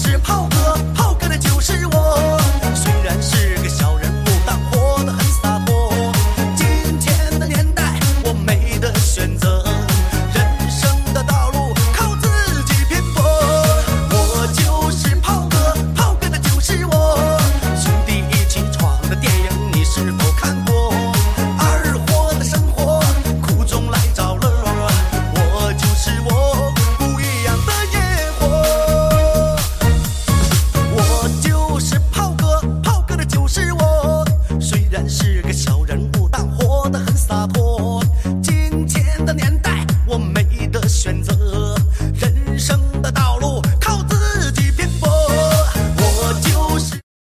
就是炮哥，炮哥的就是我。虽然是个小人物，但活得很洒脱。今天的年代，我没得选择，人生的道路靠自己拼搏。我就是炮哥，炮哥的就是我。兄弟一起闯的电影，你是否看过？二货的生活，苦中来找乐。我就是我，不一样的野火。我就是炮哥，炮哥的就是我。虽然是个小人